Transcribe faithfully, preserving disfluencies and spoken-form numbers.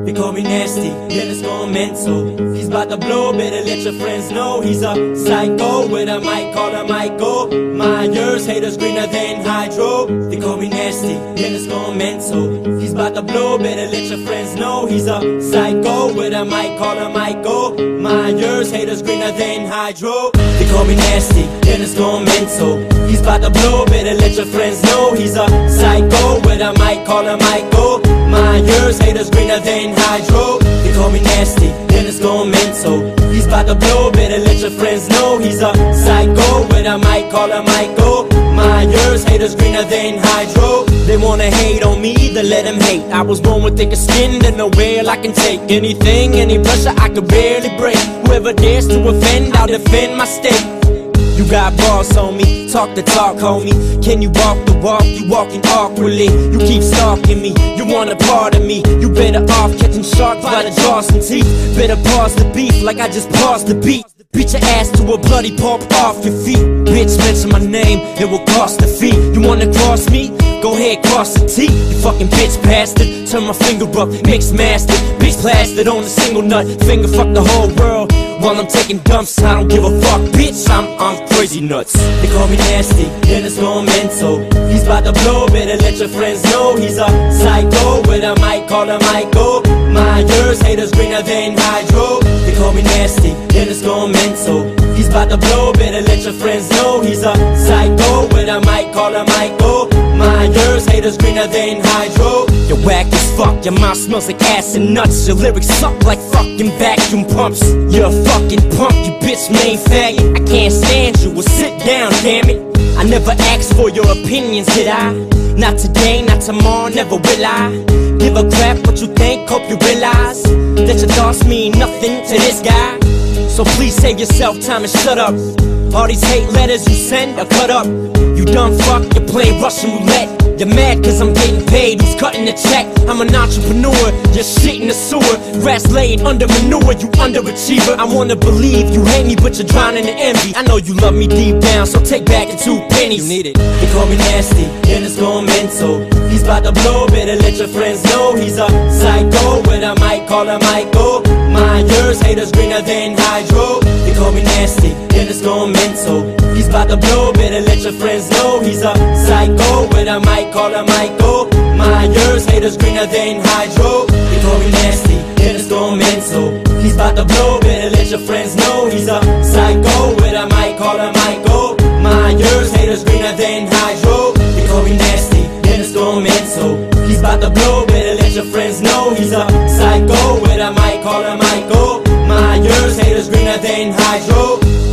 They call me nasty, then it's going mental. He's about to blow, better let your friends know. He's a psycho with a mic, call him Michael Myers, haters greener than hydro. They call me nasty, then it's going mental. He's about to blow, better let your friends know. He's a psycho with a mic, call him Michael Myers, haters greener than hydro. They call me nasty, then it's going mental. He's about to blow, better let your friends know. He's a psycho with a mic, call him Michael Myers, haters greener than hydro. They call me nasty, then it's going mental. He's about to blow, better let your friends know. He's a psycho with a mic, call him Michael Myers, haters greener than hydro. They wanna hate on me, then let them hate. I was born with thicker skin than a whale. I can take anything, any pressure I could barely break. Whoever dares to offend, I'll defend my state. You got balls on me, talk the talk, homie. Can you walk the walk? You walking awkwardly. You keep stalking me, you want a part of me. You better off catching sharks by the jaws and teeth. Better pause the beef like I just paused the beat. Beat your ass to a bloody pulp off your feet. Bitch, mention my name, it will cost a fee. You wanna cross me? Go ahead, cross the T. You fucking bitch bastard. Turn my finger up, mix mastered. Bitch plastered on a single nut. Finger fuck the whole world while I'm taking dumps. I don't give a fuck, bitch, I'm on crazy nuts. They call me nasty, then it's going mental. He's about to blow, better let your friends know. He's a psycho with a mic, call him Michael Myers, haters greener than hydro. They call me nasty, then it's going mental. He's about to blow, better let your friends know. He's a psycho with a mic, call him Michael Myers, haters greener than hydro. You're whack as fuck, your mouth smells like ass and nuts. Your lyrics suck like fucking vacuum pumps. You're a fucking punk, you bitch made faggot. I can't stand you, well sit down, damn it. I never asked for your opinions, did I? Not today, not tomorrow, never will I. Give a crap what you think, hope you realize that your thoughts mean nothing to this guy. So please save yourself time and shut up. All these hate letters you send are cut up. You dumb fuck, you play Russian roulette. You're mad cause I'm getting paid, who's cutting the check? I'm an entrepreneur, you're shit in the sewer. Grass laid under manure, you underachiever. I wanna believe you hate me but you're drowning in envy. I know you love me deep down, so take back the two pennies. You need it. They call me nasty, then it's going mental. He's about to blow, better let your friends know. He's a psycho with a mic, call him Michael Myers, haters greener than hydro. They call me nasty, then it's going mental. He's about to blow, better let your friends know. He's a psycho with a mic, call him Michael Myers, haters greener than hydro. They call me nasty, then it's going mental. He's about to blow, better let your friends know. He's a psycho with a mic, call him Michael Myers, haters greener than hydro. They call me nasty, then it's going mental. He's about to blow, better let your friends know. He's a psycho with a mic, call him Michael Myers, haters greener than hydro.